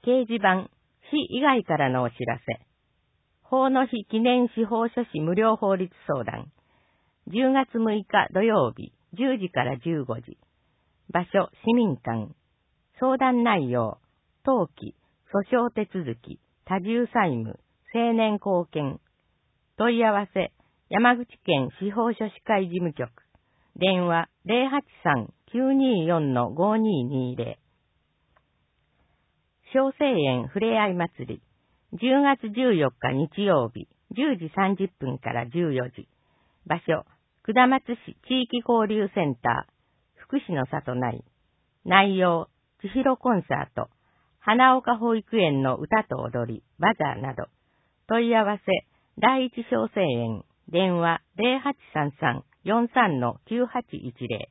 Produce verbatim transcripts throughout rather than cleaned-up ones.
掲示板、市以外からのお知らせ。法の日記念司法書士無料法律相談。じゅうがつむいか土曜日、じゅうじからじゅうごじ。場所、市民館。相談内容、登記、訴訟手続き、多重債務、青年貢献。問い合わせ、山口県司法書士会事務局。電話 ゼロはちさん きゅうにーよん ごにーにーゼロ。小生園ふれあい祭り。じゅうがつじゅうよっか日曜日、じゅうじさんじゅっぷんからじゅうよじ。場所、下松市地域交流センター、福祉の里内。内容、千尋コンサート、花岡保育園の歌と踊り、バザーなど。問い合わせ、第一小生園、電話 ゼロはちさんさん よんさん きゅうはちいちゼロ。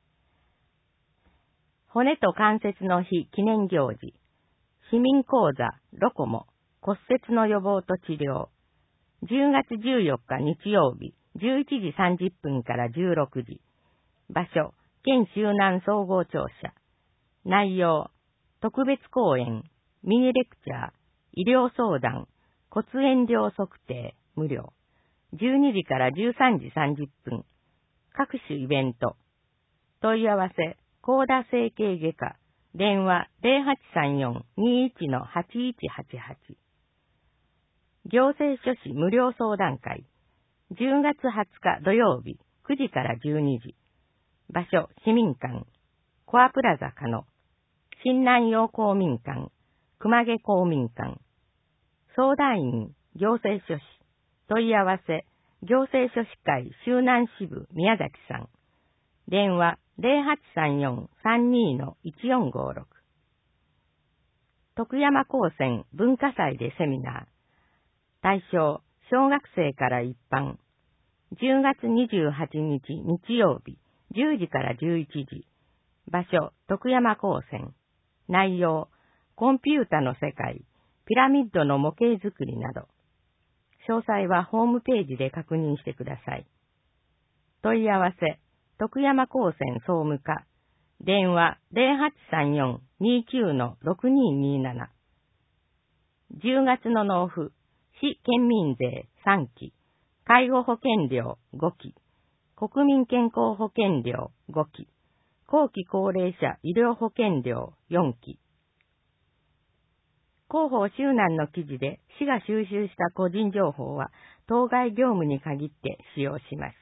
骨と関節の日記念行事。市民講座、ロコモ、骨折の予防と治療。じゅうがつじゅうよっか日曜日、じゅういちじさんじゅっぷんからじゅうろくじ。場所、県周南総合庁舎。内容、特別講演、ミニレクチャー、医療相談、骨炎量測定、無料。じゅうにじからじゅうさんじさんじゅっぷん。各種イベント。問い合わせ、高田整形外科。電話 ゼロはちさんよん にーいち はちいちはちはち。行政書士無料相談会。じゅうがつはつか土曜日、くじからじゅうにじ。場所、市民館。コアプラザ加野。新南陽公民館。熊毛公民館。相談員、行政書士。問い合わせ、行政書士会周南支部宮崎さん。電話ゼロはちさんよん さんにー いちよんごろく。徳山高専文化祭でセミナー。対象、小学生から一般。じゅうがつにじゅうはちにち日曜日、じゅうじからじゅういちじ。場所、徳山高専。内容、コンピュータの世界、ピラミッドの模型作りなど。詳細はホームページで確認してください。問い合わせ、徳山高専総務課。電話ゼロはちさんよん にーきゅう ろくにーにーなな。じゅうがつの納付、市県民税さんき、介護保険料ごき、国民健康保険料ごき、後期高齢者医療保険料よんき。広報周南の記事で市が収集した個人情報は当該業務に限って使用します。